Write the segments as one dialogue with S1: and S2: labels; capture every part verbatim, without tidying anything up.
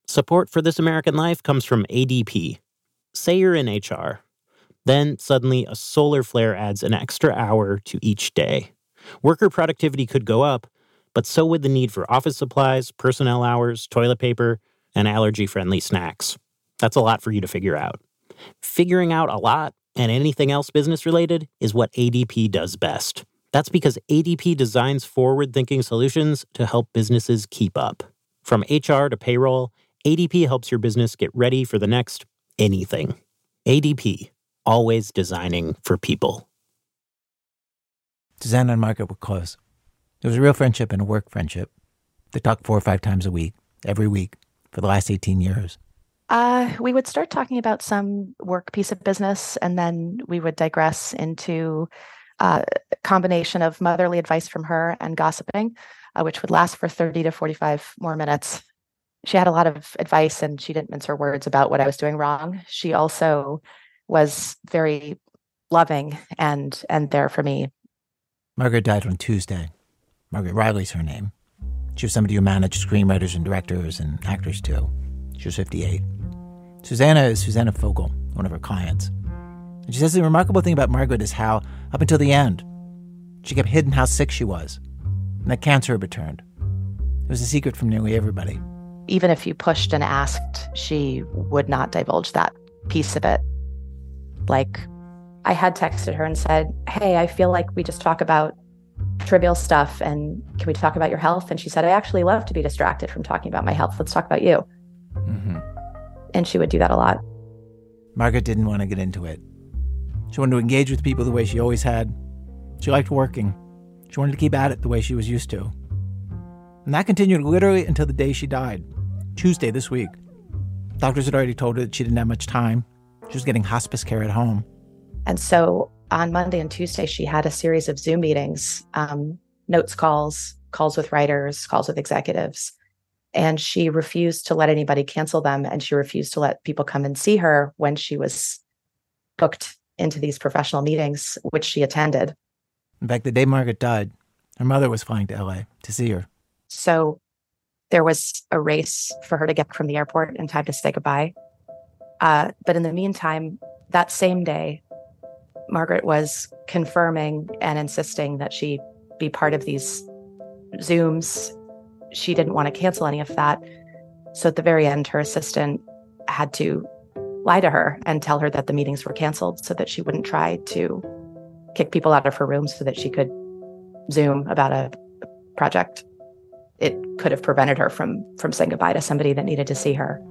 S1: Support for This American Life comes from A D P. Say you're in H R. Then, suddenly, a solar flare adds an extra hour to each day. Worker productivity could go up, but so would the need for office supplies, personnel hours, toilet paper, and allergy-friendly snacks. That's a lot for you to figure out. Figuring out a lot and anything else business-related is what A D P does best. That's because A D P designs forward-thinking solutions to help businesses keep up. From H R to payroll, A D P helps your business get ready for the next anything. A D P, always designing for people.
S2: Susanna and Margaret were close. It was a real friendship and a work friendship. They talked four or five times a week, every week, for the last eighteen years.
S3: Uh, we would start talking about some work piece of business, and then we would digress into uh, a combination of motherly advice from her and gossiping, uh, which would last for thirty to forty-five more minutes. She had a lot of advice, and she didn't mince her words about what I was doing wrong. She also was very loving and and there for me.
S2: Margaret died on Tuesday. Margaret Riley's her name. She was somebody who managed screenwriters and directors and actors too. She was fifty-eight. Susanna is Susanna Fogel, one of her clients. And she says the remarkable thing about Margaret is how, up until the end, she kept hidden how sick she was, and that cancer had returned. It was a secret from nearly everybody.
S3: Even if you pushed and asked, she would not divulge that piece of it. Like, I had texted her and said, hey, I feel like we just talk about trivial stuff, and can we talk about your health? And she said, I actually love to be distracted from talking about my health. Let's talk about you. Mm-hmm. And she would do that a lot.
S2: Margaret didn't want to get into it. She wanted to engage with people the way she always had. She liked working. She wanted to keep at it the way she was used to. And that continued literally until the day she died, Tuesday this week. Doctors had already told her that she didn't have much time. She was getting hospice care at home.
S3: And so on Monday and Tuesday, she had a series of Zoom meetings, um, notes calls, calls with writers, calls with executives. And she refused to let anybody cancel them. And she refused to let people come and see her when she was booked into these professional meetings, which she attended.
S2: In fact, the day Margaret died, her mother was flying to L A to see her.
S3: So there was a race for her to get from the airport in time to say goodbye. Uh, but in the meantime, that same day, Margaret was confirming and insisting that she be part of these Zooms. She didn't want to cancel any of that. So at the very end, her assistant had to lie to her and tell her that the meetings were canceled so that she wouldn't try to kick people out of her room so that she could Zoom about a project. It could have prevented her from, from saying goodbye to somebody that needed to see her.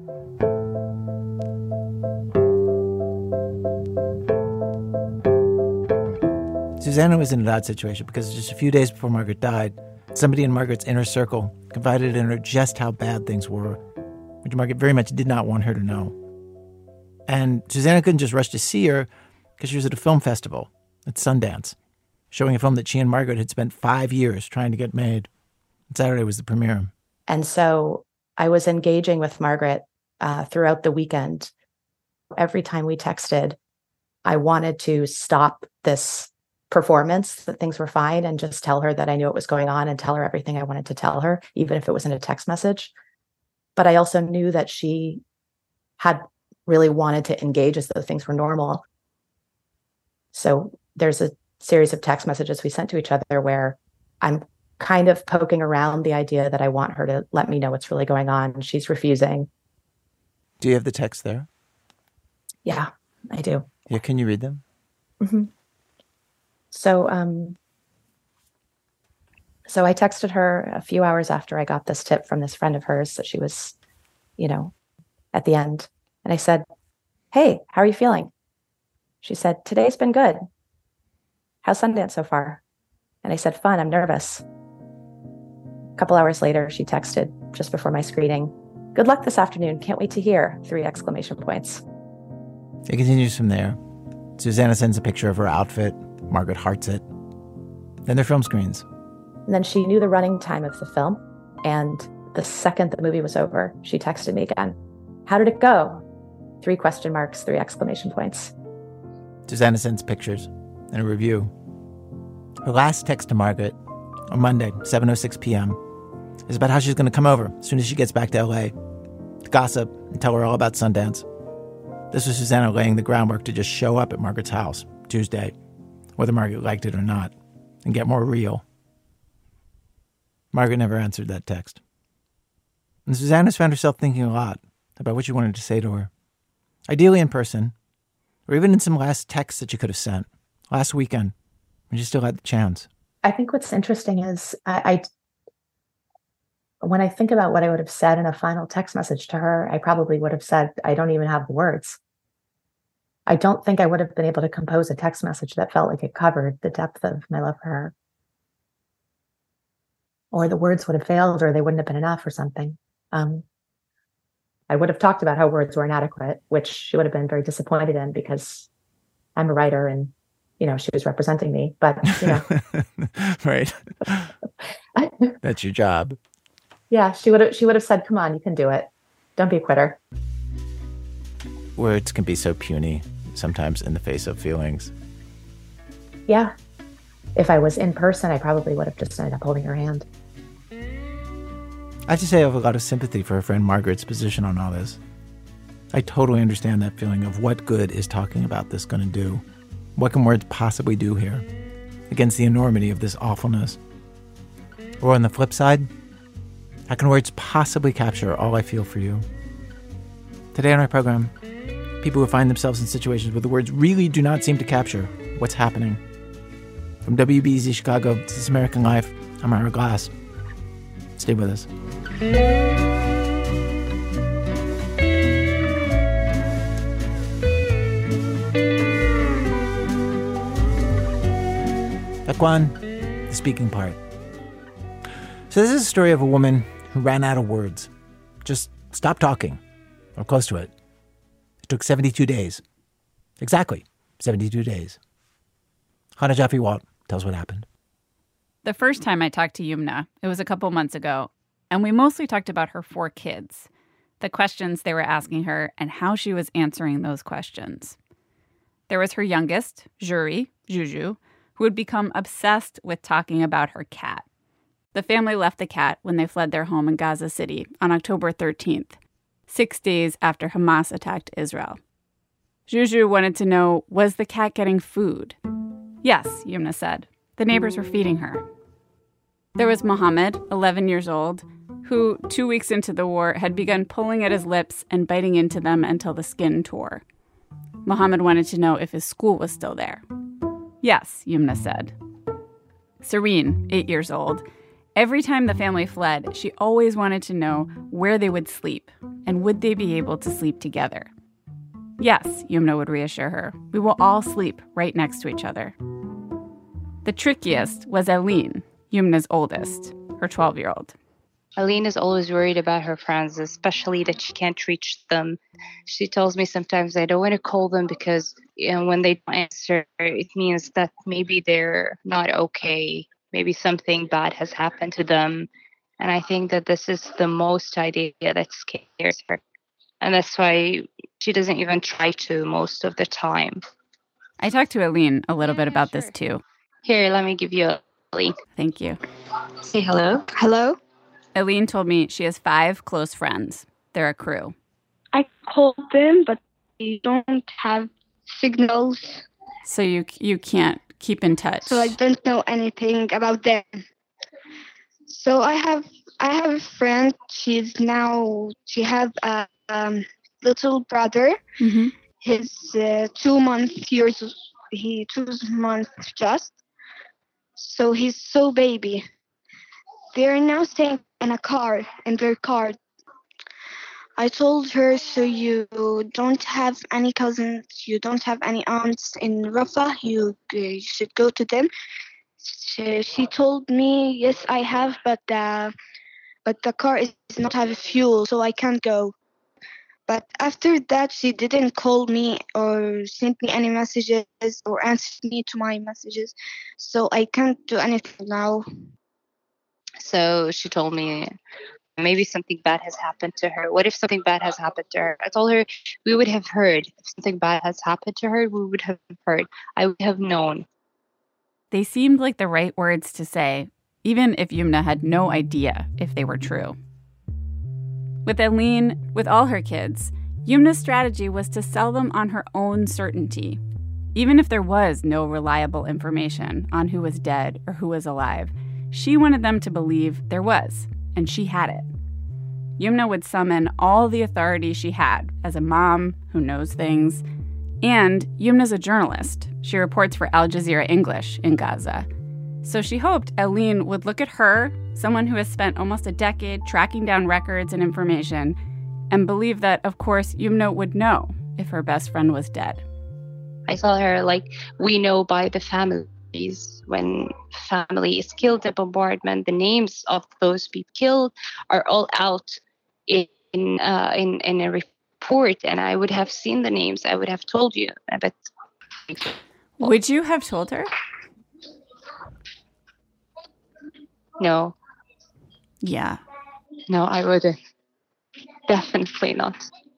S2: Susanna was in an odd situation because just a few days before Margaret died, somebody in Margaret's inner circle confided in her just how bad things were, which Margaret very much did not want her to know. And Susanna couldn't just rush to see her because she was at a film festival at Sundance, showing a film that she and Margaret had spent five years trying to get made. And Saturday was the premiere.
S3: And so I was engaging with Margaret uh, throughout the weekend. Every time we texted, I wanted to stop this performance, that things were fine, and just tell her that I knew what was going on and tell her everything I wanted to tell her, even if it was in a text message. But I also knew that she had really wanted to engage as though things were normal. So there's a series of text messages we sent to each other where I'm kind of poking around the idea that I want her to let me know what's really going on, and she's refusing.
S2: Do you have the text there?
S3: Yeah, I do.
S2: Yeah, can you read them?
S3: Mm-hmm. So, um, so I texted her a few hours after I got this tip from this friend of hers that she was, you know, at the end. And I said, hey, how are you feeling? She said, today's been good. How's Sundance so far? And I said, fun, I'm nervous. A couple hours later, she texted just before my screening, good luck this afternoon. Can't wait to hear. Three exclamation points.
S2: It continues from there. Susanna sends a picture of her outfit. Margaret hearts it. Then their film screens.
S3: And then she knew the running time of the film. And the second the movie was over, she texted me again. How did it go? Three question marks, three exclamation points.
S2: Susanna sends pictures and a review. Her last text to Margaret on Monday, seven oh six p.m., is about how she's going to come over as soon as she gets back to L A to to gossip and tell her all about Sundance. This was Susanna laying the groundwork to just show up at Margaret's house Tuesday, whether Margaret liked it or not, and get more real. Margaret never answered that text. And Susanna's found herself thinking a lot about what she wanted to say to her. Ideally in person, or even in some last texts that she could have sent last weekend when she still had the chance.
S3: I think what's interesting is I, I when I think about what I would have said in a final text message to her, I probably would have said, I don't even have the words. I don't think I would have been able to compose a text message that felt like it covered the depth of my love for her. Or the words would have failed, or they wouldn't have been enough or something. Um, I would have talked about how words were inadequate, which she would have been very disappointed in because I'm a writer and, you know, she was representing me. But, you know.
S2: Right. That's your job.
S3: Yeah, she would have, she would have said, come on, you can do it. Don't be a quitter.
S2: Words can be so puny sometimes in the face of feelings.
S3: Yeah. If I was in person, I probably would have just ended up holding her hand.
S2: I have to say I have a lot of sympathy for her friend Margaret's position on all this. I totally understand that feeling of what good is talking about this going to do? What can words possibly do here against the enormity of this awfulness? Or on the flip side, how can words possibly capture all I feel for you? Today on our program, people who find themselves in situations where the words really do not seem to capture what's happening. From W B E Z Chicago, this is American Life. I'm Ira Glass. Stay with us. Act one, the speaking part. So this is a story of a woman who ran out of words. Just stopped talking, or close to it. It took seventy-two days. Exactly, seventy-two days. Chana Joffe-Walt tells what happened.
S4: The first time I talked to Yumna, it was a couple months ago, and we mostly talked about her four kids, the questions they were asking her, and how she was answering those questions. There was her youngest, Juri, Juju, who had become obsessed with talking about her cat. The family left the cat when they fled their home in Gaza City on October thirteenth, six days after Hamas attacked Israel. Juju wanted to know, was the cat getting food? Yes, Yumna said. The neighbors were feeding her. There was Mohammed, eleven years old, who, two weeks into the war, had begun pulling at his lips and biting into them until the skin tore. Mohammed wanted to know if his school was still there. Yes, Yumna said. Serene, eight years old, every time the family fled, she always wanted to know where they would sleep and would they be able to sleep together. Yes, Yumna would reassure her, we will all sleep right next to each other. The trickiest was Aline, Yumna's oldest, her twelve-year-old.
S5: Aline is always worried about her friends, especially that she can't reach them. She tells me sometimes I don't want to call them because, you know, when they don't answer, it means that maybe they're not okay. Maybe something bad has happened to them. And I think that this is the most idea that scares her. And that's why she doesn't even try to most of the time.
S4: I talked to Aline a little
S5: Yeah,
S4: bit about
S5: sure.
S4: this too.
S5: Here, let me give you a link.
S4: Thank you.
S5: Say hello.
S6: Hello?
S4: Aline told me she has five close friends. They're a crew.
S6: I called them, but they don't have signals,
S4: So you you can't keep in touch.
S6: so I don't know anything about them. So I have I have a friend. She's now she has a um, little brother.
S4: Mm-hmm.
S6: He's uh, two months years. He two months just. So he's so baby. They're now staying in a car, in their car. I told her, so you don't have any cousins, you don't have any aunts in Rafah, you, uh, you should go to them. She, she told me, yes, I have, but uh, but the car is not have fuel, so I can't go. But after that, she didn't call me or send me any messages or answer me to my messages, so I can't do anything now.
S5: So she told me maybe something bad has happened to her. What if something bad has happened to her? I told her we would have heard. If something bad has happened to her, we would have heard. I would have known.
S4: They seemed like the right words to say, even if Yumna had no idea if they were true. With Aline, with all her kids, Yumna's strategy was to sell them on her own certainty. Even if there was no reliable information on who was dead or who was alive, she wanted them to believe there was, and she had it. Yumna would summon all the authority she had as a mom who knows things. And Yumna's a journalist. She reports for Al Jazeera English in Gaza. So she hoped Aline would look at her, someone who has spent almost a decade tracking down records and information, and believe that, of course, Yumna would know if her best friend was dead.
S5: I tell her, like, we know by the families. When family is killed in bombardment, the names of those people killed are all out in uh, in, in a report, and I would have seen the names. I would have told you. But
S4: would you have told her?
S5: No.
S4: Yeah.
S5: No, I wouldn't. Definitely not.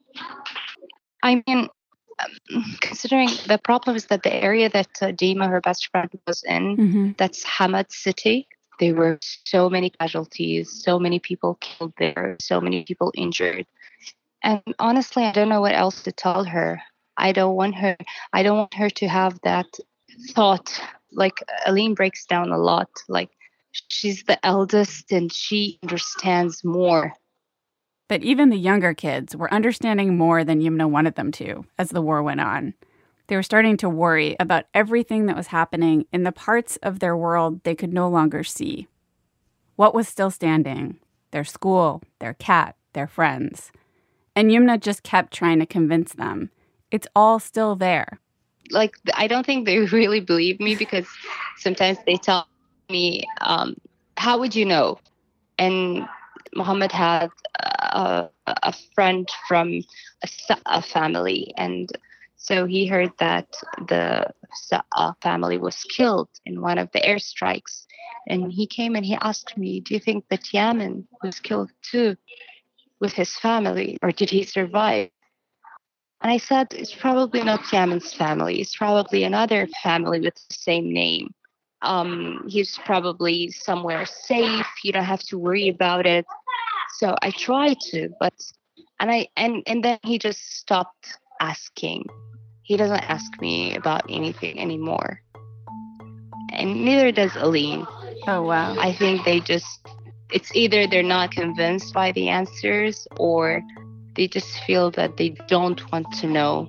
S5: I mean, um, considering the problem is that the area that uh, Dima, her best friend, was in,
S4: mm-hmm.
S5: that's Hamad City. There were so many casualties, so many people killed there, so many people injured. And honestly, I don't know what else to tell her. I don't want her, I don't want her to have that thought. Like, Aline breaks down a lot. Like, she's the eldest and she understands more.
S4: But even the younger kids were understanding more than Yumna wanted them to as the war went on. They were starting to worry about everything that was happening in the parts of their world they could no longer see. What was still standing? Their school, their cat, their friends. And Yumna just kept trying to convince them. It's all still there.
S5: Like, I don't think they really believe me, because sometimes they tell me, um, how would you know? And Muhammad had a, a friend from a, a family, and so he heard that the Sa'a family was killed in one of the airstrikes. And he came and he asked me, do you think that Yamin was killed too with his family, or did he survive? And I said, it's probably not Yamin's family. It's probably another family with the same name. Um, he's probably somewhere safe. You don't have to worry about it. So I tried to, but, and I, and, and then he just stopped asking. He doesn't ask me about anything anymore. And neither does Aline.
S4: Oh, wow.
S5: I think they just, it's either they're not convinced by the answers, or they just feel that they don't want to know.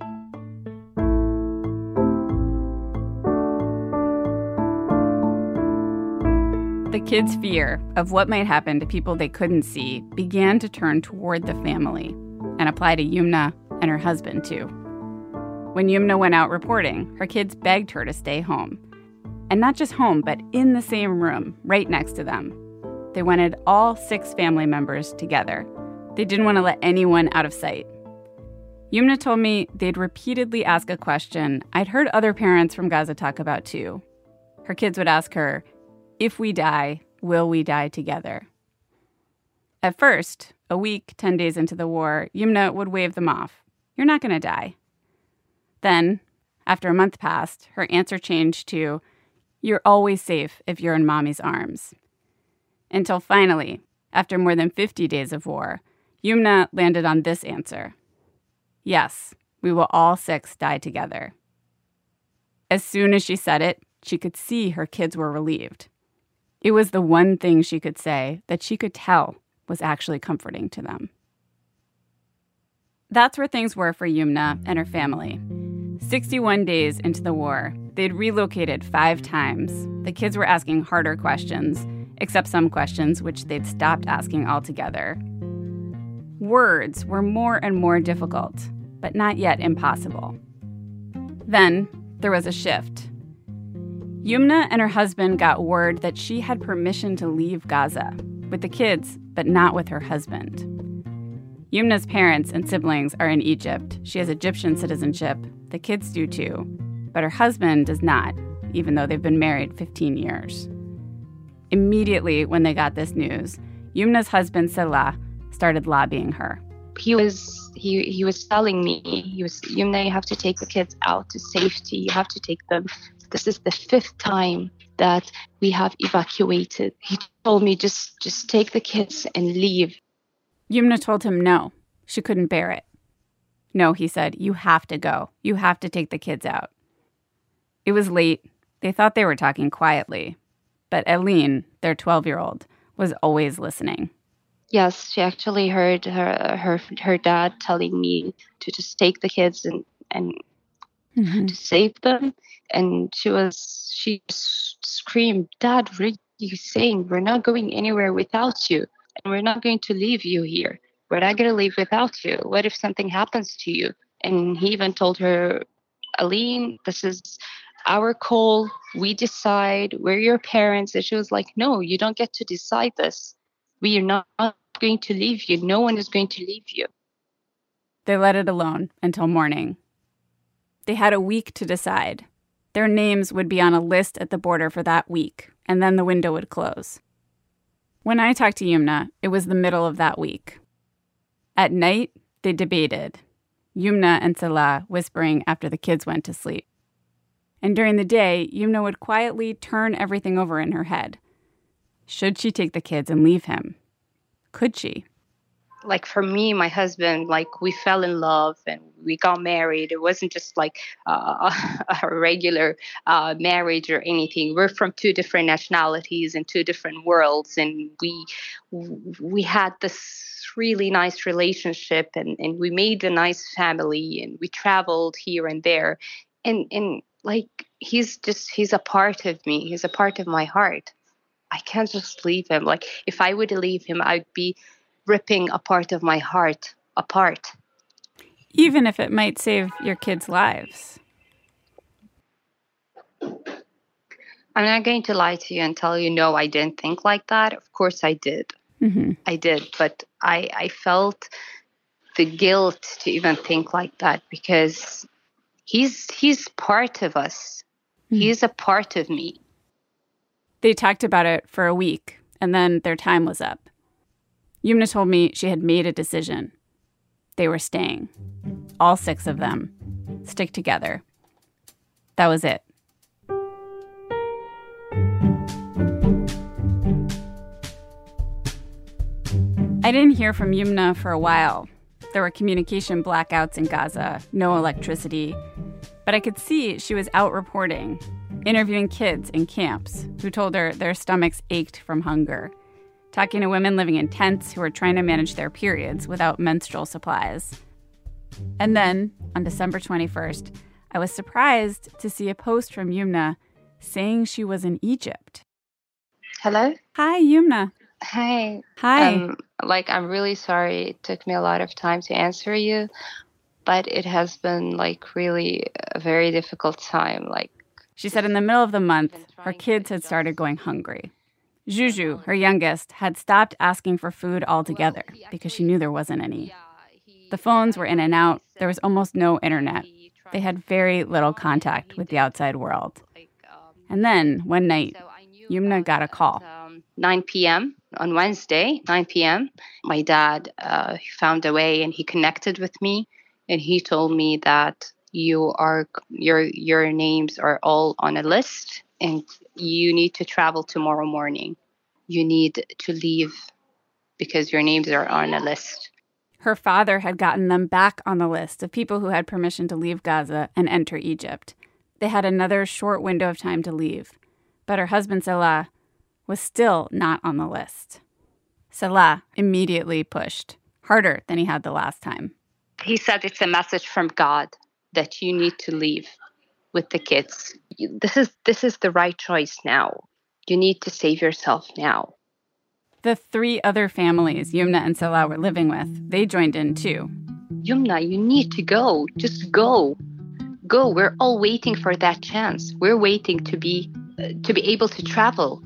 S4: The kids' fear of what might happen to people they couldn't see began to turn toward the family and apply to Yumna and her husband, too. When Yumna went out reporting, her kids begged her to stay home. And not just home, but in the same room, right next to them. They wanted all six family members together. They didn't want to let anyone out of sight. Yumna told me they'd repeatedly ask a question I'd heard other parents from Gaza talk about, too. Her kids would ask her, if we die, will we die together? At first, a week, ten days into the war, Yumna would wave them off. You're not going to die. Then, after a month passed, her answer changed to, you're always safe if you're in mommy's arms. Until finally, after more than fifty days of war, Yumna landed on this answer. Yes, we will all six die together. As soon as she said it, she could see her kids were relieved. It was the one thing she could say that she could tell was actually comforting to them. That's where things were for Yumna and her family. sixty-one days into the war, they'd relocated five times. The kids were asking harder questions, except some questions which they'd stopped asking altogether. Words were more and more difficult, but not yet impossible. Then there was a shift. Yumna and her husband got word that she had permission to leave Gaza, with the kids, but not with her husband. Yumna's parents and siblings are in Egypt. She has Egyptian citizenship. The kids do too. But her husband does not, even though they've been married fifteen years. Immediately when they got this news, Yumna's husband, Salah, started lobbying her.
S5: He was he he was telling me, he was, Yumna, you have to take the kids out to safety. You have to take them. This is the fifth time that we have evacuated. He told me, just just take the kids and leave.
S4: Yumna told him no, she couldn't bear it. No, he said, you have to go. You have to take the kids out. It was late. They thought they were talking quietly. But Eileen, their twelve-year-old, was always listening.
S5: Yes, she actually heard her her her dad telling me to just take the kids and and mm-hmm. to save them. And she was she screamed, "Dad, what are you saying? We're not going anywhere without you, and we're not going to leave you here. We're not going to leave without you. What if something happens to you?" And he even told her, "Eileen, this is our call. We decide. We're your parents." And she was like, "No, you don't get to decide this. We are not going to leave you. No one is going to leave you."
S4: They let it alone until morning. They had a week to decide. Their names would be on a list at the border for that week, and then the window would close. When I talked to Yumna, it was the middle of that week. At night, they debated, Yumna and Salah whispering after the kids went to sleep. And during the day, Yumna would quietly turn everything over in her head. Should she take the kids and leave him? Could she?
S5: Like for me, my husband, like we fell in love and we got married. It wasn't just like uh, a regular uh, marriage or anything. We're from two different nationalities and two different worlds. And we we had this really nice relationship and, and we made a nice family and we traveled here and there. And, and like, he's just, he's a part of me. He's a part of my heart. I can't just leave him. Like, if I would leave him, I'd be ripping a part of my heart apart.
S4: Even if it might save your kids' lives.
S5: I'm not going to lie to you and tell you, no, I didn't think like that. Of course I did. Mm-hmm. I did. But I, I felt the guilt to even think like that because he's, he's part of us. Mm-hmm. He's a part of me.
S4: They talked about it for a week, and then their time was up. Yumna told me she had made a decision. They were staying. All six of them. Stick together. That was it. I didn't hear from Yumna for a while. There were communication blackouts in Gaza, no electricity. But I could see she was out reporting, interviewing kids in camps who told her their stomachs ached from hunger, talking to women living in tents who were trying to manage their periods without menstrual supplies. And then, on December twenty-first, I was surprised to see a post from Yumna saying she was in Egypt.
S5: Hello?
S4: Hi, Yumna.
S5: Hi.
S4: Hi.
S5: Um, like, I'm really sorry it took me a lot of time to answer you, but it has been, like, really a very difficult time. Like,
S4: she said in the middle of the month, her kids had started going hungry. Juju, her youngest, had stopped asking for food altogether because she knew there wasn't any. The phones were in and out. There was almost no internet. They had very little contact with the outside world. And then, one night, Yumna got a call.
S5: nine p.m. on Wednesday, nine p.m., my dad uh, found a way and he connected with me. And he told me that you are your your names are all on a list and you need to travel tomorrow morning. You need to leave because your names are on a list.
S4: Her father had gotten them back on the list of people who had permission to leave Gaza and enter Egypt. They had another short window of time to leave. But her husband, Salah, was still not on the list. Salah immediately pushed, harder than he had the last time.
S5: He said it's a message from God that you need to leave with the kids. This is this is the right choice now. You need to save yourself now.
S4: The three other families Yumna and Salah were living with, they joined in too.
S5: Yumna, you need to go. Just go. Go. We're all waiting for that chance. We're waiting to be uh, to be able to travel.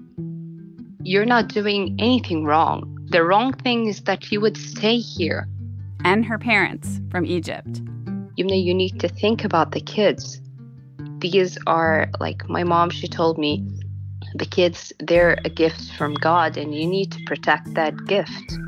S5: You're not doing anything wrong. The wrong thing is that you would stay here.
S4: And her parents from Egypt.
S5: Yumna, you need to think about the kids. These are, like my mom, she told me, the kids, they're a gift from God and you need to protect that gift.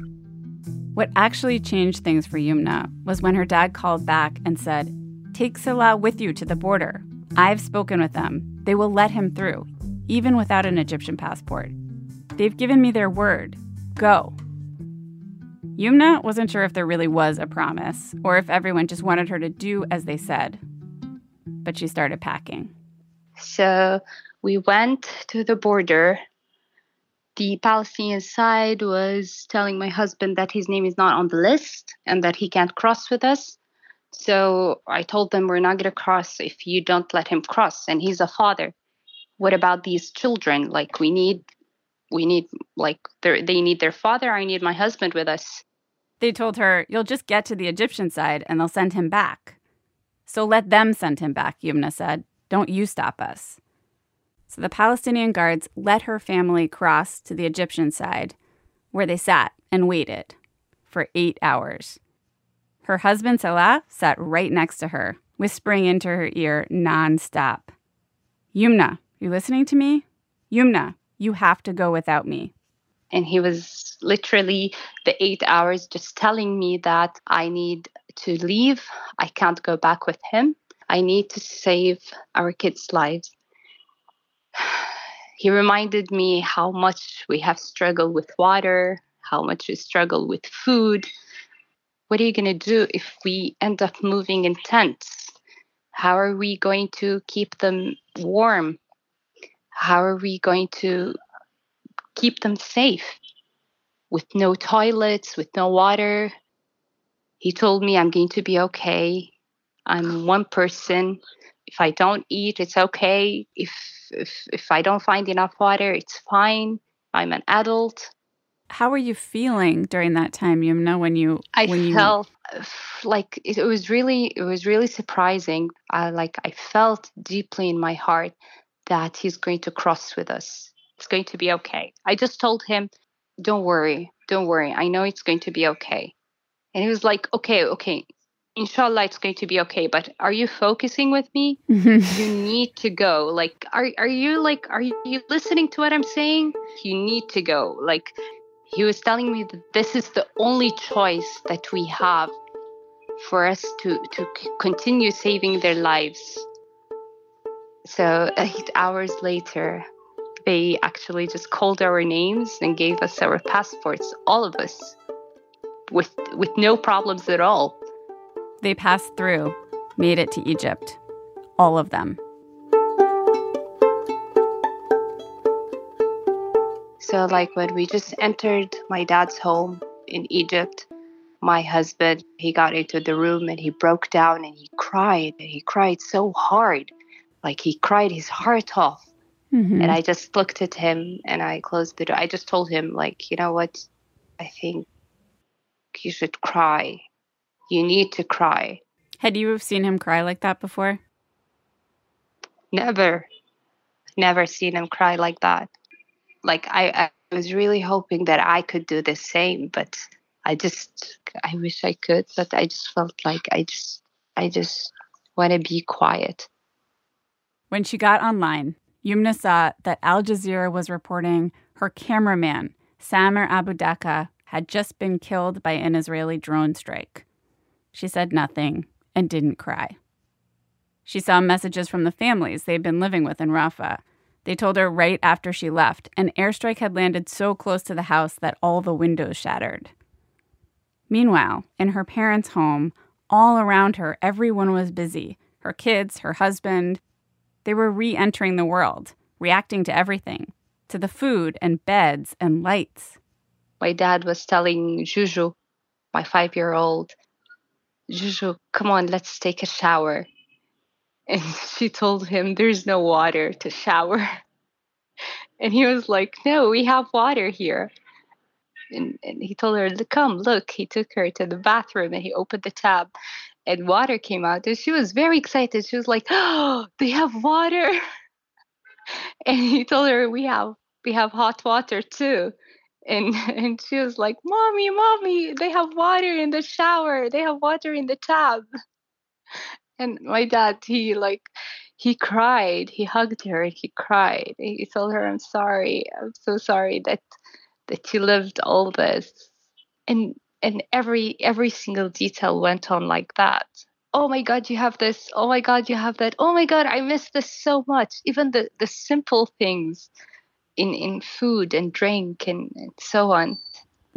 S4: What actually changed things for Yumna was when her dad called back and said, take Salah with you to the border. I've spoken with them. They will let him through, even without an Egyptian passport. They've given me their word. Go. Yumna wasn't sure if there really was a promise or if everyone just wanted her to do as they said. But she started packing.
S5: So we went to the border. The Palestinian side was telling my husband that his name is not on the list and that he can't cross with us. So I told them we're not going to cross if you don't let him cross. And he's a father. What about these children? Like, we need, we need, like, they need their father. I need my husband with us.
S4: They told her, you'll just get to the Egyptian side and they'll send him back. So let them send him back, Yumna said. Don't you stop us. So the Palestinian guards let her family cross to the Egyptian side, where they sat and waited for eight hours. Her husband, Salah, sat right next to her, whispering into her ear nonstop. Yumna, you listening to me? Yumna, you have to go without me.
S5: And he was literally the eight hours just telling me that I need to leave. I can't go back with him. I need to save our kids' lives. He reminded me how much we have struggled with water, how much we struggle with food. What are you going to do if we end up moving in tents? How are we going to keep them warm? How are we going to keep them safe with no toilets, with no water? He told me I'm going to be okay. I'm one person. If I don't eat, it's okay. If if if I don't find enough water, it's fine. I'm an adult.
S4: How were you feeling during that time, Yumna, when you
S5: I
S4: when
S5: felt you... like it, it was really it was really surprising. I like I felt deeply in my heart that he's going to cross with us. It's going to be okay. I just told him, don't worry, don't worry. I know it's going to be okay. And he was like, okay, okay. Inshallah, it's going to be okay. But are you focusing with me? You need to go. Like, are are you like, are you listening to what I'm saying? You need to go. Like, he was telling me that this is the only choice that we have for us to, to c- continue saving their lives. So eight hours later, they actually just called our names and gave us our passports, all of us, with with no problems at all.
S4: They passed through, made it to Egypt. All of them.
S5: So like when we just entered my dad's home in Egypt, my husband, he got into the room and he broke down and he cried. He cried so hard. Like he cried his heart off. Mm-hmm. And I just looked at him and I closed the door. I just told him, like, you know what? I think you should cry. You need to cry.
S4: Had you seen him cry like that before?
S5: Never. Never seen him cry like that. Like, I, I was really hoping that I could do the same, but I just, I wish I could, but I just felt like I just, I just want to be quiet.
S4: When she got online, Yumna saw that Al Jazeera was reporting her cameraman, Samer Abu Daqqa, had just been killed by an Israeli drone strike. She said nothing and didn't cry. She saw messages from the families they'd been living with in Rafah. They told her right after she left, an airstrike had landed so close to the house that all the windows shattered. Meanwhile, in her parents' home, all around her, everyone was busy. Her kids, her husband. They were re-entering the world, reacting to everything, to the food and beds and lights.
S5: My dad was telling Juju, my five-year-old, Juju, come on, let's take a shower. And she told him there's no water to shower. And he was like, no, we have water here. And, and he told her, come, look. He took her to the bathroom and he opened the tap and water came out. And she was very excited. She was like, oh, they have water. And he told her, we have we have hot water too. And and she was like, mommy, mommy, they have water in the shower. They have water in the tap. And my dad, he like, he cried. He hugged her and he cried. He told her, I'm sorry. I'm so sorry that that you lived all this. And and every every single detail went on like that. Oh my God, you have this. Oh my God, you have that. Oh my God, I miss this so much. Even the, the simple things in, in food and drink and, and so on.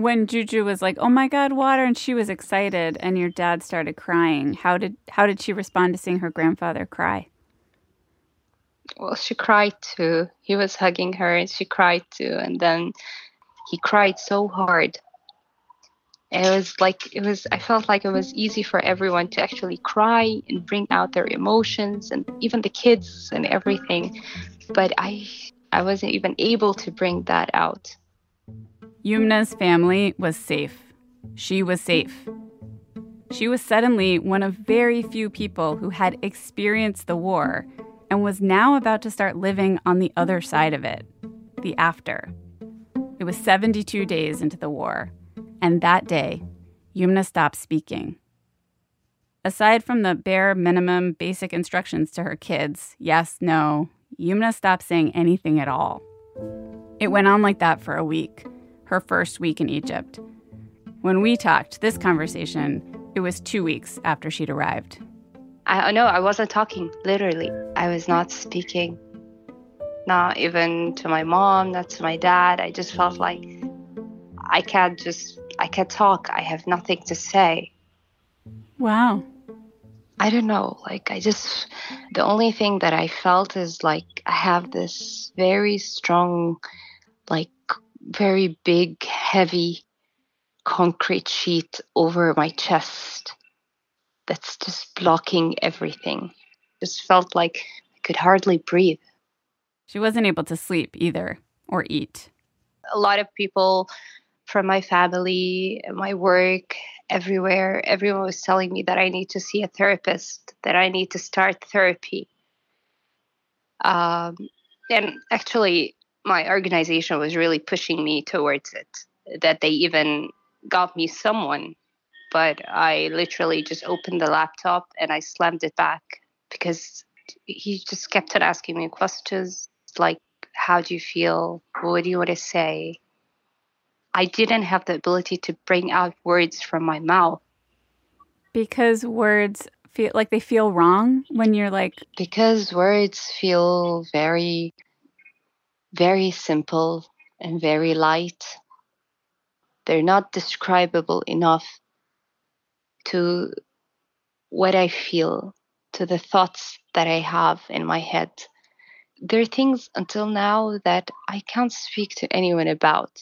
S4: When Juju was like, "Oh my God, water," and she was excited, and your dad started crying, how did how did she respond to seeing her grandfather cry?
S5: Well, she cried too. He was hugging her and she cried too. And then he cried so hard. It was like, it was, I felt like it was easy for everyone to actually cry and bring out their emotions, and even the kids and everything. But I, I wasn't even able to bring that out.
S4: Yumna's family was safe. She was safe. She was suddenly one of very few people who had experienced the war and was now about to start living on the other side of it, the after. It was seventy-two days into the war, and that day, Yumna stopped speaking. Aside from the bare minimum basic instructions to her kids, yes, no, Yumna stopped saying anything at all. It went on like that for a week, her first week in Egypt. When we talked, this conversation, it was two weeks after she'd arrived.
S5: I know I wasn't talking, literally. I was not speaking. Not even to my mom, not to my dad. I just felt like I can't just, I can't talk. I have nothing to say.
S4: Wow.
S5: I don't know. Like, I just, the only thing that I felt is like I have this very strong, like, very big, heavy concrete sheet over my chest that's just blocking everything. Just felt like I could hardly breathe.
S4: She wasn't able to sleep either, or eat.
S5: A lot of people from my family, my work, everywhere, everyone was telling me that I need to see a therapist, that I need to start therapy. Um, and actually, my organization was really pushing me towards it, that they even got me someone. But I literally just opened the laptop and I slammed it back because he just kept on asking me questions like, how do you feel? What do you want to say? I didn't have the ability to bring out words from my mouth.
S4: Because words feel like they feel wrong when you're like...
S5: Because words feel very, very simple and very light. They're not describable enough to what I feel, to the thoughts that I have in my head. There are things until now that I can't speak to anyone about.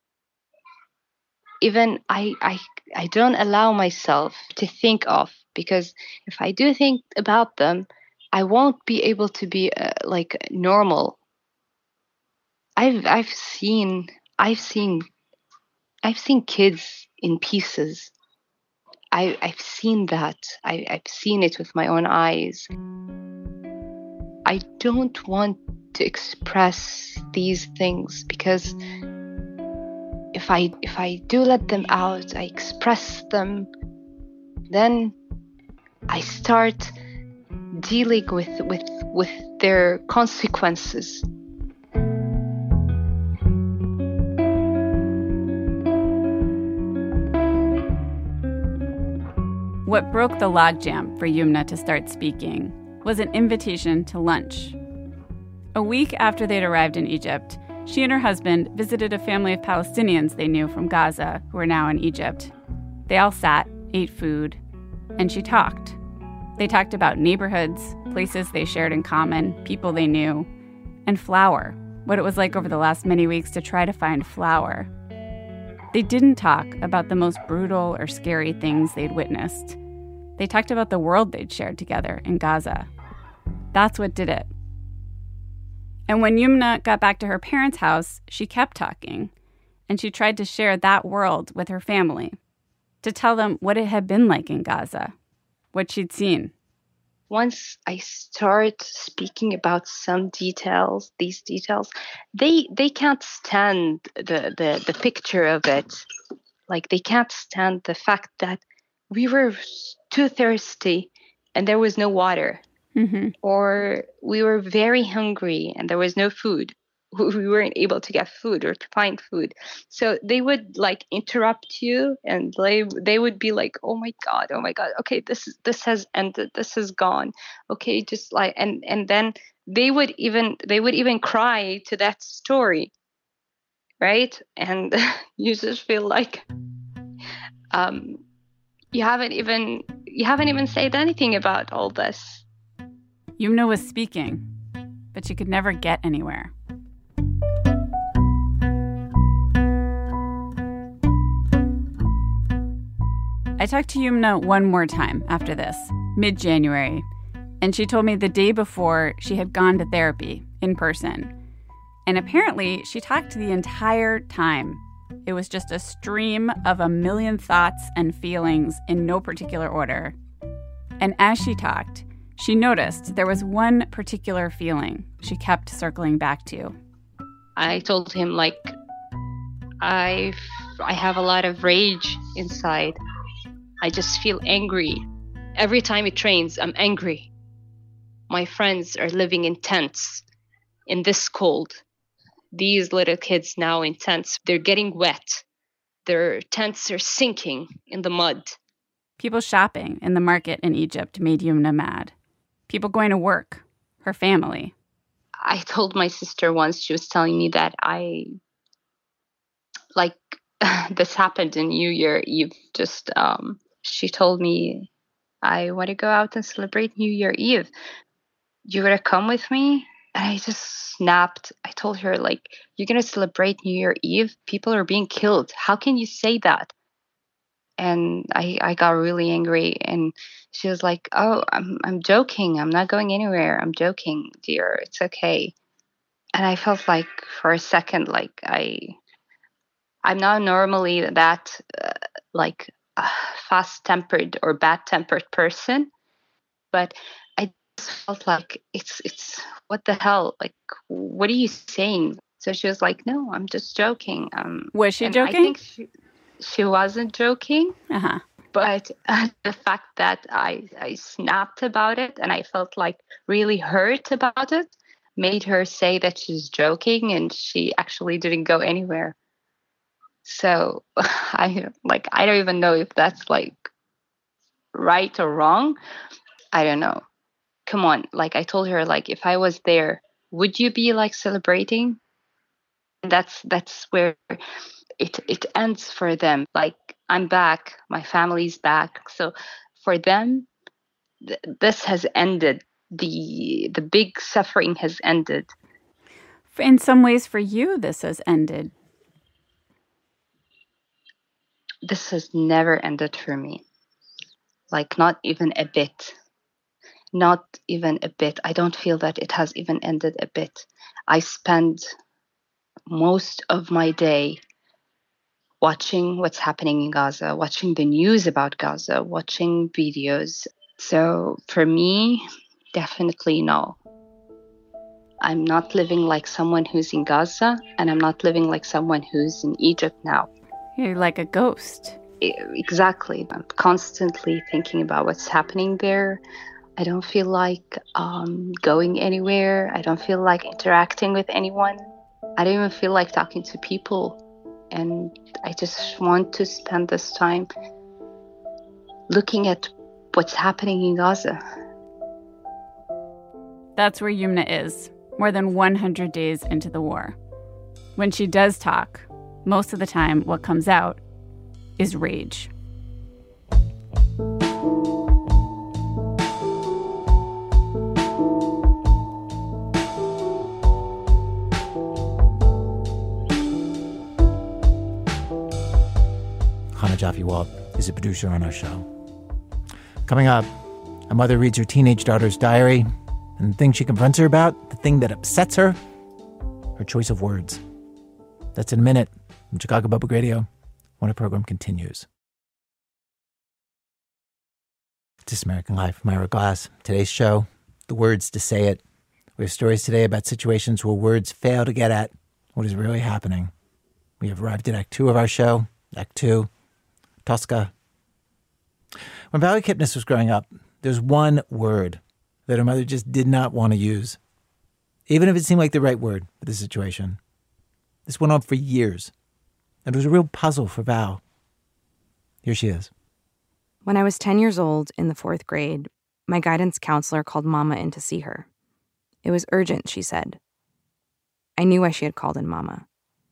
S5: Even I, I, I don't allow myself to think of, because if I do think about them, I won't be able to be uh, like normal. I've, I've seen, I've seen, I've seen kids in pieces. I, I've seen that. I, I've seen it with my own eyes. I don't want to express these things because if I if I do let them out, I express them, then I start dealing with with with their consequences.
S4: What broke the logjam for Yumna to start speaking was an invitation to lunch. A week after they'd arrived in Egypt, she and her husband visited a family of Palestinians they knew from Gaza who are now in Egypt. They all sat, ate food, and she talked. They talked about neighborhoods, places they shared in common, people they knew, and flour, what it was like over the last many weeks to try to find flour. They didn't talk about the most brutal or scary things they'd witnessed. They talked about the world they'd shared together in Gaza. That's what did it. And when Yumna got back to her parents' house, she kept talking, and she tried to share that world with her family, to tell them what it had been like in Gaza, what she'd seen.
S5: Once I start speaking about some details, these details, they they can't stand the, the, the picture of it. Like, they can't stand the fact that we were too thirsty and there was no water.
S4: Mm-hmm.
S5: Or we were very hungry and there was no food. We weren't able to get food or to find food. So they would like interrupt you and they, they would be like, oh my God, oh my God. Okay, this is, this has ended. This is gone. Okay, just like, and, and then they would even, they would even cry to that story. right? And you just feel like um, you haven't even you haven't even said anything about all this.
S4: Yumna was speaking, but she could never get anywhere. I talked to Yumna one more time after this, mid-January, and she told me the day before she had gone to therapy in person. And apparently, she talked the entire time. It was just a stream of a million thoughts and feelings in no particular order. And as she talked, she noticed there was one particular feeling she kept circling back to.
S5: I told him, like, I I have a lot of rage inside. I just feel angry. Every time it rains, I'm angry. My friends are living in tents in this cold. These little kids now in tents, they're getting wet. Their tents are sinking in the mud.
S4: People shopping in the market in Egypt made Yumna mad. People going to work, her family.
S5: I told my sister once, she was telling me that I, like, this happened in New Year Eve. Just, um, she told me, I want to go out and celebrate New Year Eve. You gonna come with me? And I just snapped. I told her, like, you're going to celebrate New Year Eve? People are being killed. How can you say that? And I, I got really angry. And she was like, oh, I'm I'm joking. I'm not going anywhere. I'm joking, dear. It's okay. And I felt like for a second, like I, I'm not normally that, uh, like, uh, fast-tempered or bad-tempered person. But I just felt like it's it's what the hell? Like, what are you saying? So she was like, no, I'm just joking. Um,
S4: was she
S5: and
S4: joking?
S5: I think she, she wasn't joking.
S4: Uh-huh.
S5: But uh, the fact that I, I snapped about it and I felt like really hurt about it made her say that she's joking, and she actually didn't go anywhere. So I like I don't even know if that's like right or wrong. I don't know. Come on, like I told her, like if I was there, would you be like celebrating? And that's that's where it it ends for them. Like I'm back, my family's back. So for them, th- this has ended. The the big suffering has ended.
S4: In some ways, for you, this has ended.
S5: This has never ended for me. Like not even a bit. Not even a bit. I don't feel that it has even ended a bit. I spend most of my day watching what's happening in Gaza, watching the news about Gaza, watching videos. So for me, definitely no. I'm not living like someone who's in Gaza, and I'm not living like someone who's in Egypt now.
S4: You're like a ghost.
S5: Exactly. I'm constantly thinking about what's happening there. I don't feel like um, going anywhere. I don't feel like interacting with anyone. I don't even feel like talking to people. And I just want to spend this time looking at what's happening in Gaza.
S4: That's where Yumna is, more than one hundred days into the war. When she does talk, most of the time what comes out is rage.
S2: Hannah Jaffe-Walt is a producer on our show. Coming up, a mother reads her teenage daughter's diary, and the thing she confronts her about, the thing that upsets her, her choice of words. That's in a minute from Chicago Public Radio, when our program continues. This American Life, I'm Ira Glass. Today's show, the words to say it. We have stories today about situations where words fail to get at what is really happening. We have arrived at Act Two of our show, Act Two, Tosca. When Valerie Kipnis was growing up, there's one word that her mother just did not want to use, even if it seemed like the right word for the situation. This went on for years, and it was a real puzzle for Val. Here she is.
S7: When I was ten years old in the fourth grade, my guidance counselor called Mama in to see her. It was urgent, she said. I knew why she had called in Mama.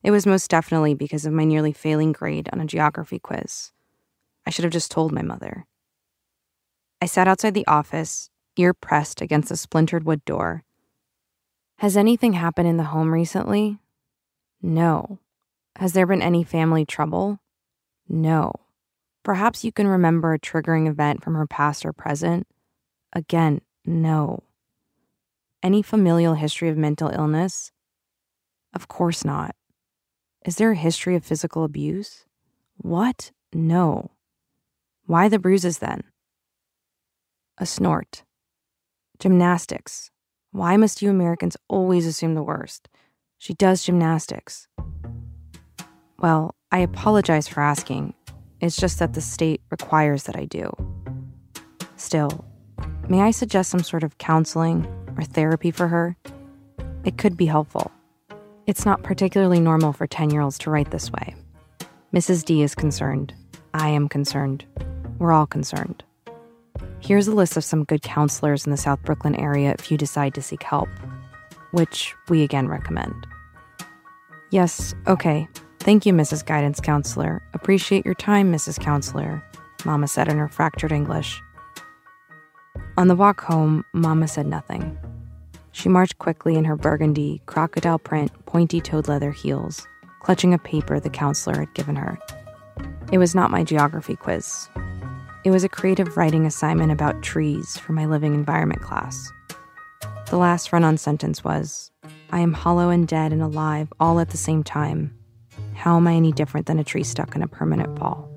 S7: It was most definitely because of my nearly failing grade on a geography quiz. I should have just told my mother. I sat outside the office, ear pressed against the splintered wood door. Has anything happened in the home recently? No. Has there been any family trouble? No. Perhaps you can remember a triggering event from her past or present? Again, no. Any familial history of mental illness? Of course not. Is there a history of physical abuse? What? No. Why the bruises then? A snort. Gymnastics. Why must you Americans always assume the worst? She does gymnastics. Well, I apologize for asking. It's just that the state requires that I do. Still, may I suggest some sort of counseling or therapy for her? It could be helpful. It's not particularly normal for ten-year-olds to write this way. Missus D is concerned. I am concerned. We're all concerned. Here's a list of some good counselors in the South Brooklyn area if you decide to seek help, which we again recommend. Yes, okay. Thank you, Missus Guidance Counselor. Appreciate your time, Missus Counselor, Mama said in her fractured English. On the walk home, Mama said nothing. She marched quickly in her burgundy, crocodile print, pointy-toed leather heels, clutching a paper the counselor had given her. It was not my geography quiz. It was a creative writing assignment about trees for my living environment class. The last run-on sentence was, I am hollow and dead and alive all at the same time. How am I any different than a tree stuck in a permanent ball?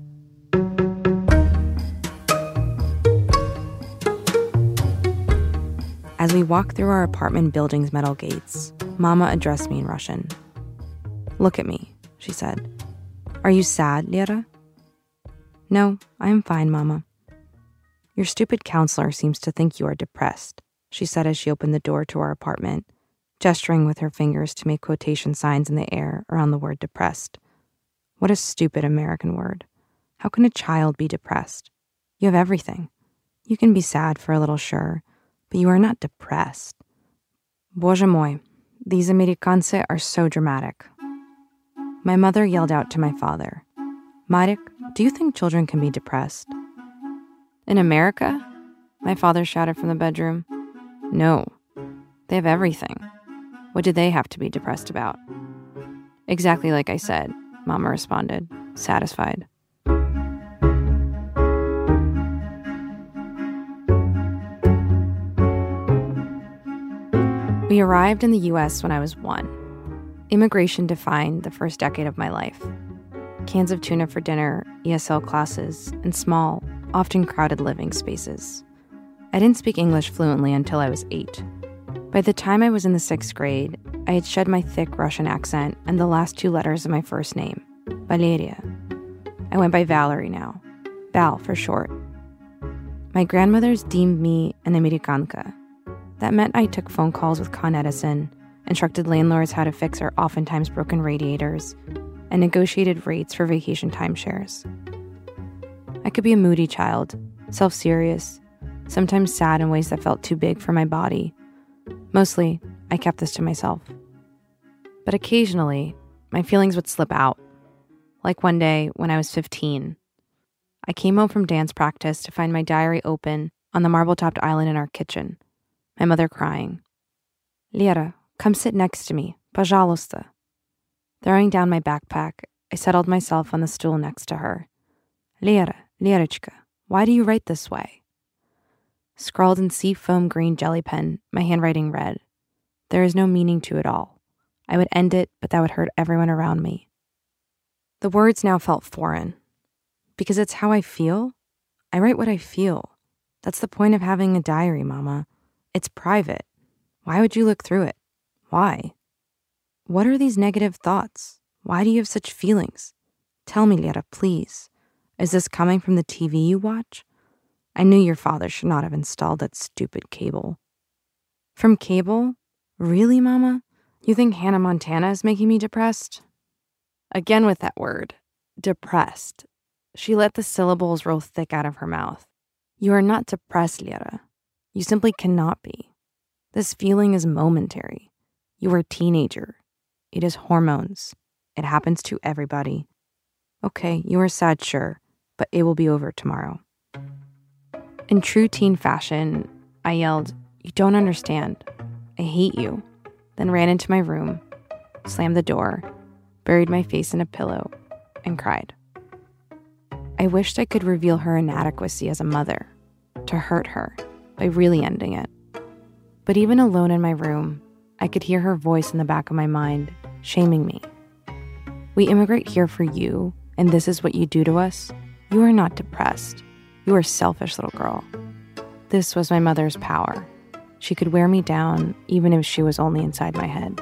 S7: As we walked through our apartment building's metal gates, Mama addressed me in Russian. Look at me, she said. Are you sad, Lera? No, I am fine, Mama. Your stupid counselor seems to think you are depressed, she said as she opened the door to our apartment, gesturing with her fingers to make quotation signs in the air around the word depressed. What a stupid American word. How can a child be depressed? You have everything. You can be sad for a little, sure, but you are not depressed. Боже мой, these Amerikanцы are so dramatic. My mother yelled out to my father, Marek, do you think children can be depressed? In America? My father shouted from the bedroom. No, they have everything. What do they have to be depressed about? Exactly like I said, Mama responded, satisfied. We arrived in the U S when I was one. Immigration defined the first decade of my life. Cans of tuna for dinner, E S L classes, and small, often crowded living spaces. I didn't speak English fluently until I was eight. By the time I was in the sixth grade, I had shed my thick Russian accent and the last two letters of my first name, Valeria. I went by Valerie now, Val for short. My grandmothers deemed me an Amerikanka. That meant I took phone calls with Con Edison, instructed landlords how to fix our oftentimes broken radiators, and negotiated rates for vacation timeshares. I could be a moody child, self-serious, sometimes sad in ways that felt too big for my body. Mostly, I kept this to myself. But occasionally, my feelings would slip out. Like one day when I was fifteen. I came home from dance practice to find my diary open on the marble-topped island in our kitchen, my mother crying. Lera, come sit next to me, пожалуйста. Throwing down my backpack, I settled myself on the stool next to her. Lera, Lerочка, why do you write this way? Scrawled in seafoam green jelly pen, my handwriting read, there is no meaning to it all. I would end it, but that would hurt everyone around me. The words now felt foreign. Because it's how I feel. I write what I feel. That's the point of having a diary, Mama. It's private. Why would you look through it? Why? What are these negative thoughts? Why do you have such feelings? Tell me, Lera, please. Is this coming from the T V you watch? I knew your father should not have installed that stupid cable. From cable? Really, Mama? You think Hannah Montana is making me depressed? Again with that word, depressed. She let the syllables roll thick out of her mouth. You are not depressed, Lera. You simply cannot be. This feeling is momentary. You are a teenager. It is hormones. It happens to everybody. Okay, you are sad, sure, but it will be over tomorrow. In true teen fashion, I yelled, "You don't understand. I hate you." Then ran into my room, slammed the door, buried my face in a pillow, and cried. I wished I could reveal her inadequacy as a mother, to hurt her by really ending it. But even alone in my room, I could hear her voice in the back of my mind, shaming me. We immigrate here for you, and this is what you do to us? You are not depressed. You are selfish, little girl. This was my mother's power. She could wear me down, even if she was only inside my head.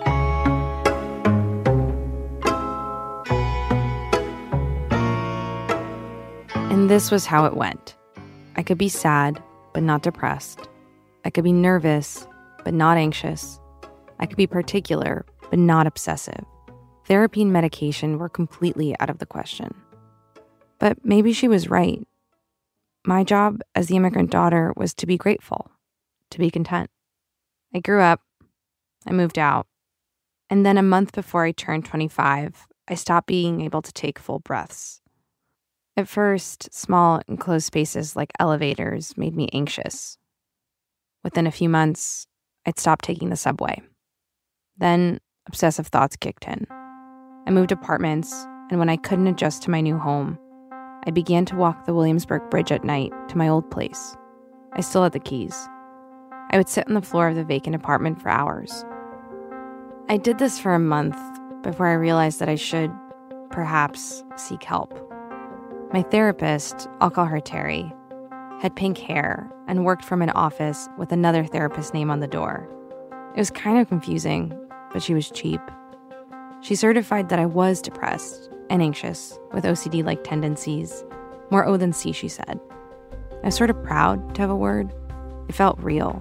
S7: And this was how it went. I could be sad, but not depressed. I could be nervous, but not anxious. I could be particular, but not obsessive. Therapy and medication were completely out of the question. But maybe she was right. My job as the immigrant daughter was to be grateful, to be content. I grew up, I moved out, and then a month before I turned twenty-five, I stopped being able to take full breaths. At first, small enclosed spaces like elevators made me anxious. Within a few months, I'd stopped taking the subway. Then, obsessive thoughts kicked in. I moved apartments, and when I couldn't adjust to my new home, I began to walk the Williamsburg Bridge at night to my old place. I still had the keys. I would sit on the floor of the vacant apartment for hours. I did this for a month before I realized that I should, perhaps, seek help. My therapist, I'll call her Terry, had pink hair and worked from an office with another therapist's name on the door. It was kind of confusing, but she was cheap. She certified that I was depressed and anxious with O C D-like tendencies. More O than C, she said. I was sort of proud to have a word. It felt real.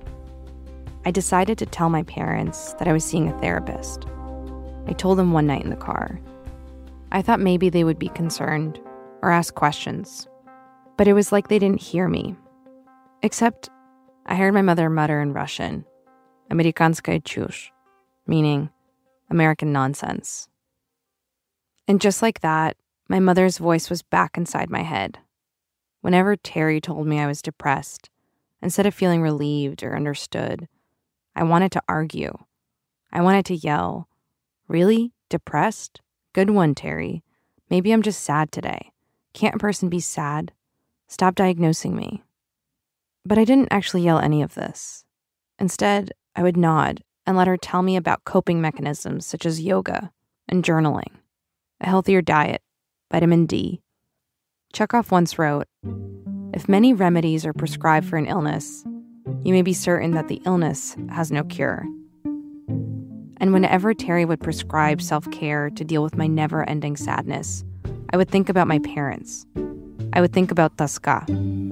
S7: I decided to tell my parents that I was seeing a therapist. I told them one night in the car. I thought maybe they would be concerned or ask questions, but it was like they didn't hear me. Except I heard my mother mutter in Russian, "Amerikanskaya chush," meaning American nonsense. And just like that, my mother's voice was back inside my head. Whenever Terry told me I was depressed, instead of feeling relieved or understood, I wanted to argue. I wanted to yell, "Really? Depressed? Good one, Terry. Maybe I'm just sad today. Can't a person be sad? Stop diagnosing me." But I didn't actually yell any of this. Instead, I would nod and let her tell me about coping mechanisms such as yoga and journaling, a healthier diet, vitamin D. Chekhov once wrote, "If many remedies are prescribed for an illness, you may be certain that the illness has no cure." And whenever Terry would prescribe self-care to deal with my never-ending sadness, I would think about my parents. I would think about toska.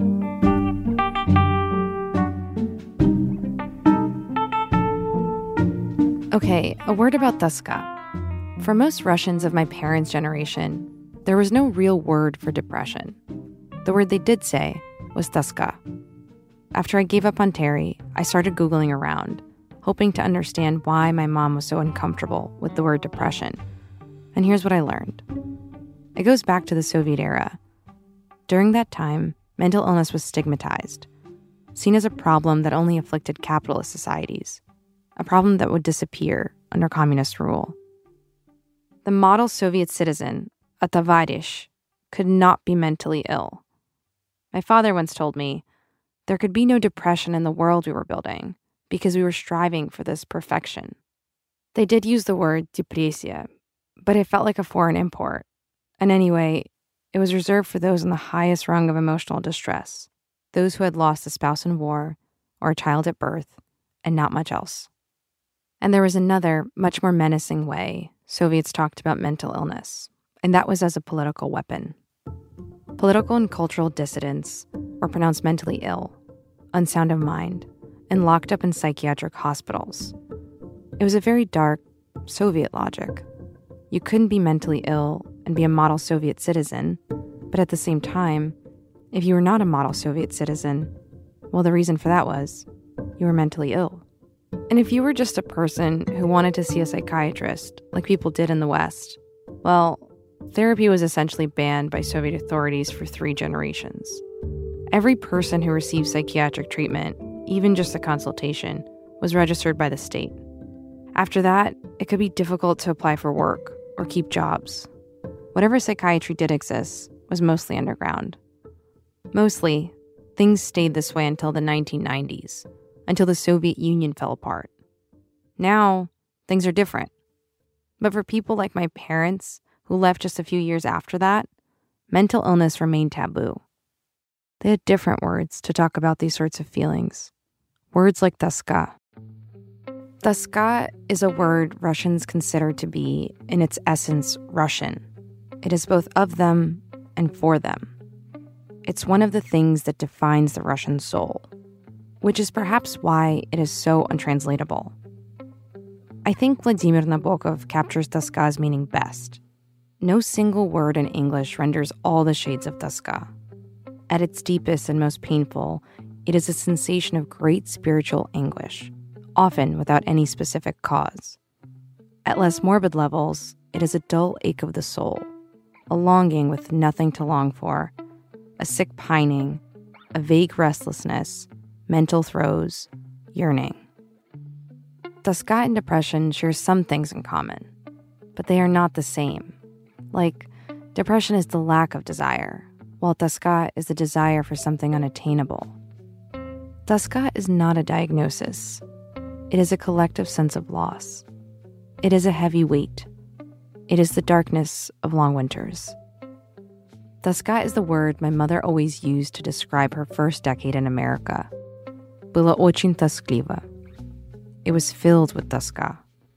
S7: Okay, a word about toska. For most Russians of my parents' generation, there was no real word for depression. The word they did say was toska. After I gave up on Terry, I started Googling around, hoping to understand why my mom was so uncomfortable with the word depression. And here's what I learned. It goes back to the Soviet era. During that time, mental illness was stigmatized, seen as a problem that only afflicted capitalist societies, a problem that would disappear under communist rule. The model Soviet citizen, a tavarish, could not be mentally ill. My father once told me there could be no depression in the world we were building because we were striving for this perfection. They did use the word depressia, but it felt like a foreign import. And anyway, it was reserved for those on the highest rung of emotional distress, those who had lost a spouse in war or a child at birth, and not much else. And there was another, much more menacing way Soviets talked about mental illness, and that was as a political weapon. Political and cultural dissidents were pronounced mentally ill, unsound of mind, and locked up in psychiatric hospitals. It was a very dark Soviet logic. You couldn't be mentally ill and be a model Soviet citizen, but at the same time, if you were not a model Soviet citizen, well, the reason for that was you were mentally ill. And if you were just a person who wanted to see a psychiatrist, like people did in the West, well, therapy was essentially banned by Soviet authorities for three generations. Every person who received psychiatric treatment, even just a consultation, was registered by the state. After that, it could be difficult to apply for work or keep jobs. Whatever psychiatry did exist was mostly underground. Mostly, things stayed this way until the nineteen nineties, until the Soviet Union fell apart. Now, things are different. But for people like my parents, who left just a few years after that, mental illness remained taboo. They had different words to talk about these sorts of feelings. Words like toska. Toska is a word Russians consider to be, in its essence, Russian. It is both of them and for them. It's one of the things that defines the Russian soul, which is perhaps why it is so untranslatable. I think Vladimir Nabokov captures toska's meaning best. No single word in English renders all the shades of toska. At its deepest and most painful, it is a sensation of great spiritual anguish, often without any specific cause. At less morbid levels, it is a dull ache of the soul, a longing with nothing to long for, a sick pining, a vague restlessness, mental throes, yearning. Toska and depression share some things in common, but they are not the same. Like, depression is the lack of desire, while toska is the desire for something unattainable. Toska is not a diagnosis. It is a collective sense of loss. It is a heavy weight. It is the darkness of long winters. Toska is the word my mother always used to describe her first decade in America. Было очень тоскливо. It was filled with toska.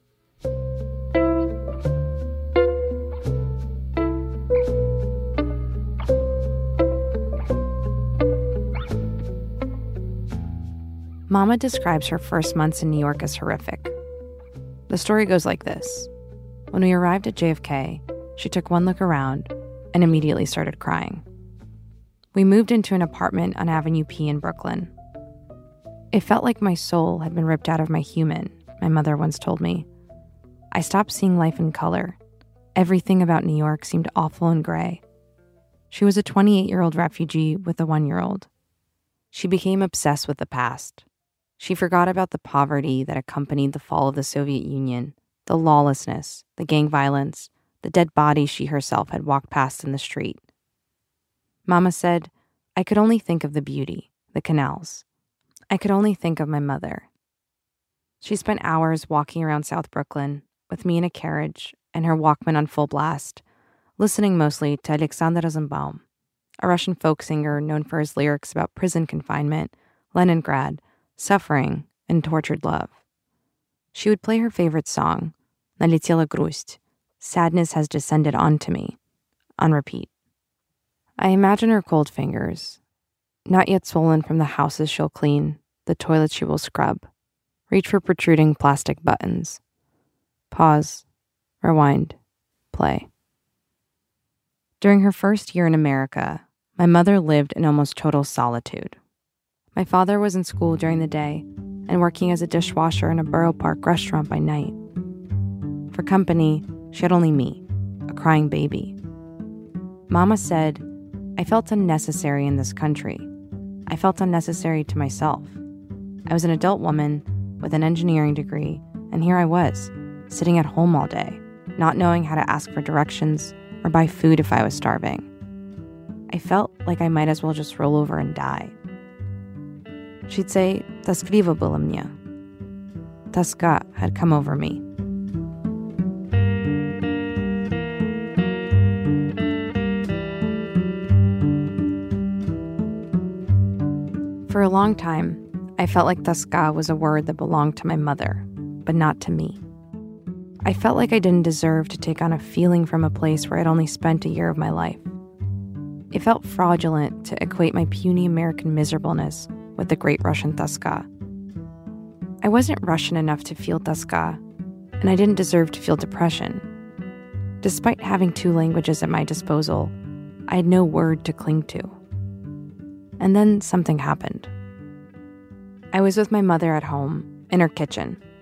S7: Mama describes her first months in New York as horrific. The story goes like this. When we arrived at J F K, she took one look around and immediately started crying. We moved into an apartment on Avenue P in Brooklyn. It felt like my soul had been ripped out of my human, my mother once told me. I stopped seeing life in color. Everything about New York seemed awful and gray. She was a twenty-eight-year-old refugee with a one-year-old. She became obsessed with the past. She forgot about the poverty that accompanied the fall of the Soviet Union, the lawlessness, the gang violence, the dead bodies she herself had walked past in the street. Mama said, I could only think of the beauty, the canals. I could only think of my mother. She spent hours walking around South Brooklyn with me in a carriage and her Walkman on full blast, listening mostly to Alexander Rosenbaum, a Russian folk singer known for his lyrics about prison confinement, Leningrad, suffering, and tortured love. She would play her favorite song, Nalетела грусть, Sadness Has Descended Onto Me, on repeat. I imagine her cold fingers, not yet swollen from the houses she'll clean, the toilets she will scrub, reach for protruding plastic buttons. Pause, rewind, play. During her first year in America, my mother lived in almost total solitude. My father was in school during the day and working as a dishwasher in a Borough Park restaurant by night. For company, she had only me, a crying baby. Mama said, I felt unnecessary in this country. I felt unnecessary to myself. I was an adult woman with an engineering degree, and here I was, sitting at home all day, not knowing how to ask for directions or buy food if I was starving. I felt like I might as well just roll over and die. She'd say, Тоскливо было мне. Toska had come over me. For a long time, I felt like toska was a word that belonged to my mother, but not to me. I felt like I didn't deserve to take on a feeling from a place where I'd only spent a year of my life. It felt fraudulent to equate my puny American miserableness with the great Russian toska. I wasn't Russian enough to feel toska, and I didn't deserve to feel depression. Despite having two languages at my disposal, I had no word to cling to. And then something happened. I was with my mother at home, in her kitchen,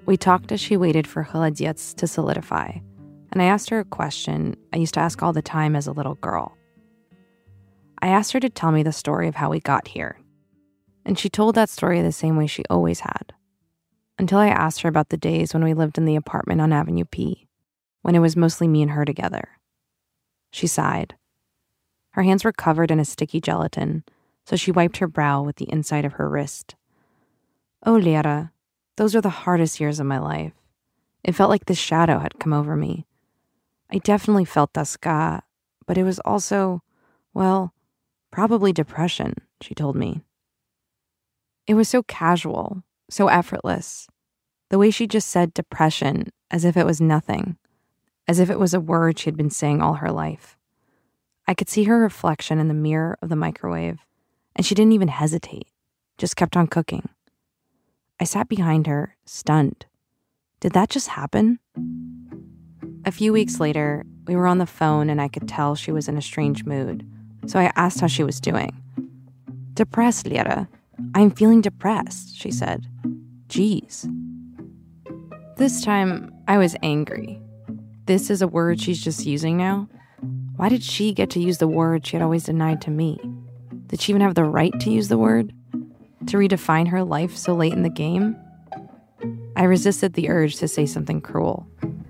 S7: We talked as she waited for холодец to solidify, and I asked her a question I used to ask all the time as a little girl. I asked her to tell me the story of how we got here, and she told that story the same way she always had, until I asked her about the days when we lived in the apartment on Avenue P, when it was mostly me and her together. She sighed. Her hands were covered in a sticky gelatin, so she wiped her brow with the inside of her wrist. Oh, Lera, those were the hardest years of my life. It felt like this shadow had come over me. I definitely felt tasca, but it was also, well, probably depression, she told me. It was so casual, so effortless. The way she just said depression as if it was nothing, as if it was a word she had been saying all her life. I could see her reflection in the mirror of the microwave, and she didn't even hesitate, just kept on cooking. I sat behind her, stunned. Did that just happen? A few weeks later, we were on the phone and I could tell she was in a strange mood, so I asked how she was doing. Depressed, Lera. I'm feeling depressed, she said. Geez. This time, I was angry. This is a word she's just using now? Why did she get to use the word she had always denied to me? Did she even have the right to use the word? To redefine her life so late in the game? I resisted the urge to say something cruel.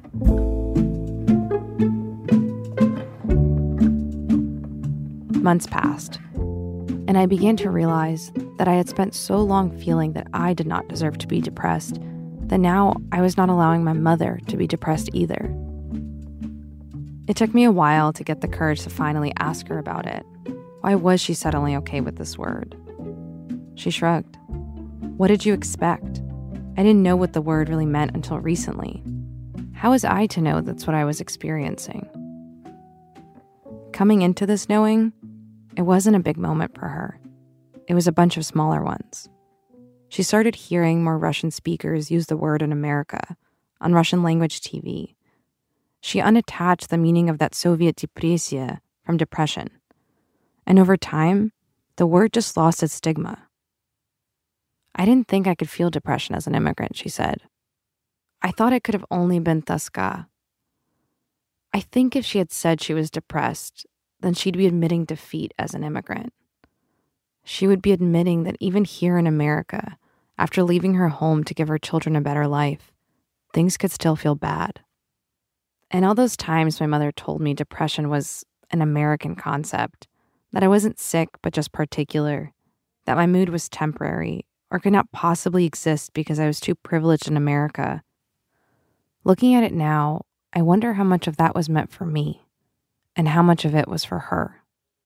S7: Months passed, and I began to realize that I had spent so long feeling that I did not deserve to be depressed that now I was not allowing my mother to be depressed either. It took me a while to get the courage to finally ask her about it. Why was she suddenly okay with this word? She shrugged. What did you expect? I didn't know what the word really meant until recently. How was I to know that's what I was experiencing? Coming into this knowing, it wasn't a big moment for her. It was a bunch of smaller ones. She started hearing more Russian speakers use the word in America, on Russian language T V. She unattached the meaning of that Soviet depressia from depression. And over time, the word just lost its stigma. I didn't think I could feel depression as an immigrant, she said. I thought it could have only been tasca. I think if she had said she was depressed, then she'd be admitting defeat as an immigrant. She would be admitting that even here in America, after leaving her home to give her children a better life, things could still feel bad. And all those times my mother told me depression was an American concept, that I wasn't sick but just particular, that my mood was temporary or could not possibly exist because I was too privileged in America. Looking at it now, I wonder how much of that was meant for me and how much of it was for her.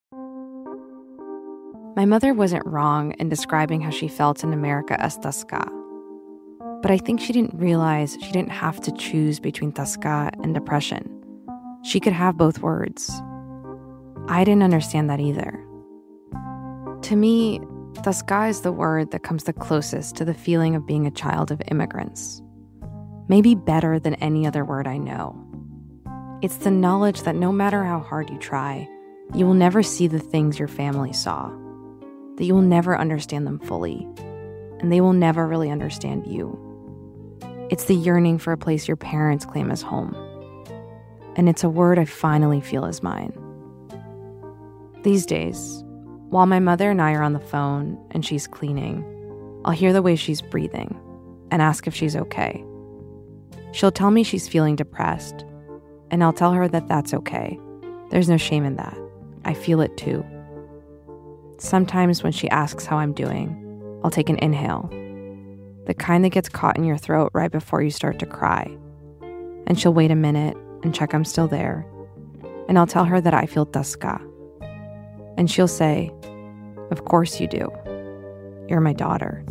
S7: My mother wasn't wrong in describing how she felt in America as tasca. But I think she didn't realize she didn't have to choose between tasca and depression. She could have both words. I didn't understand that either. To me, tasca is the word that comes the closest to the feeling of being a child of immigrants. Maybe better than any other word I know. It's the knowledge that no matter how hard you try, you will never see the things your family saw, that you will never understand them fully, and they will never really understand you. It's the yearning for a place your parents claim as home. And it's a word I finally feel is mine. These days, while my mother and I are on the phone and she's cleaning, I'll hear the way she's breathing and ask if she's okay. She'll tell me she's feeling depressed, and I'll tell her that that's okay. There's no shame in that. I feel it too. Sometimes when she asks how I'm doing, I'll take an inhale, the kind that gets caught in your throat right before you start to cry. And she'll wait a minute and check I'm still there, and I'll tell her that I feel tasca. And she'll say, "Of course you do. You're my daughter."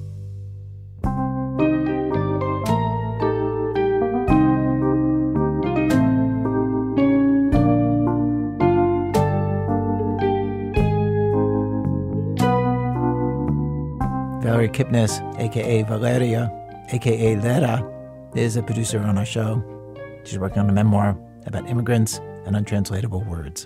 S2: Valerie Kipnis, a k a. Valeria, a k a. Lera, is a producer on our show. She's working on a memoir about immigrants and untranslatable words.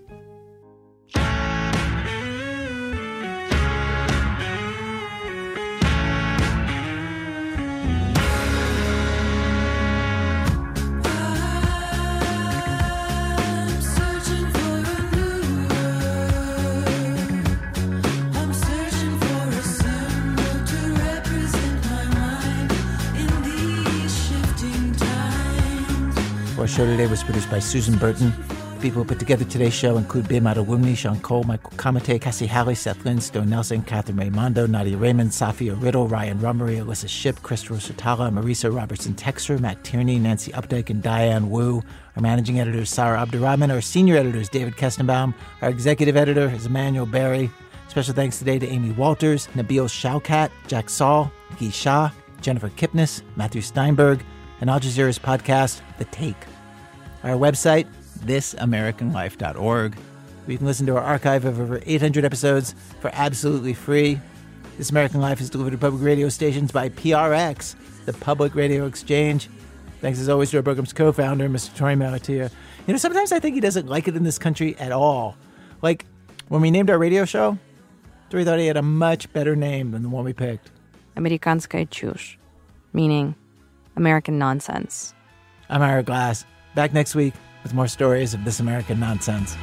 S2: Our show today was produced by Susan Burton. The people who put together today's show include Bim Adewumni, Sean Cole, Michael Kamate, Cassie Halley, Seth Lynn, Stone Nelson, Catherine Raimondo, Nadia Raymond, Safia Riddle, Ryan Rummery, Alyssa Shipp, Christopher Sotala, Marisa Robertson Texter, Matt Tierney, Nancy Updike, and Diane Wu. Our managing editor is Sarah Abdurrahman. Our senior editor is David Kestenbaum. Our executive editor is Emmanuel Berry. Special thanks today to Amy Walters, Nabil Shaukat, Jack Saul, Guy Shah, Jennifer Kipnis, Matthew Steinberg, and Al Jazeera's podcast, The Take. Our website, this american life dot org. You can listen to our archive of over eight hundred episodes for absolutely free. This American Life is delivered to public radio stations by P R X, the Public Radio Exchange. Thanks as always to our program's co-founder, Mister Tori Malatia. You know, sometimes I think he doesn't like it in this country at all. Like, when we named our radio show, Tori thought he had a much better name than the one we picked.
S7: Amerikanskaya Chush, meaning American nonsense.
S2: I'm Ira Glass. Back next week with more stories of this American nonsense.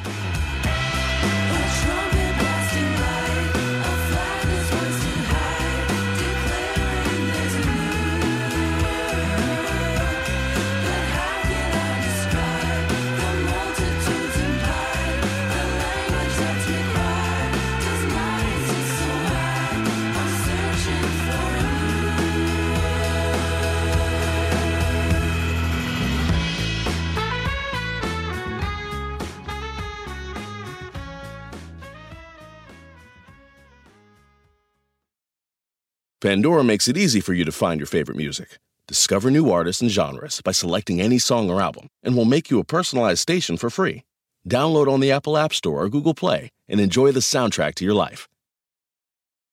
S8: Pandora makes it easy for you to find your favorite music. Discover new artists and genres by selecting any song or album, and we'll make you a personalized station for free. Download on the Apple App Store or Google Play and enjoy the soundtrack to your life.